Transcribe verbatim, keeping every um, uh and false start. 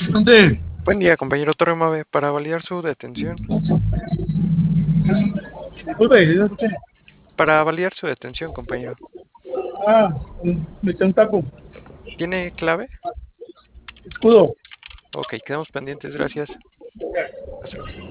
¿Dónde? Buen día, compañero Torre para validar su detención. Disculpe, ¿sí lo escuché? Para validar su detención, compañero. Ah, me eché un taco. ¿Tiene clave? Escudo. Ok, quedamos pendientes, gracias. Hasta luego.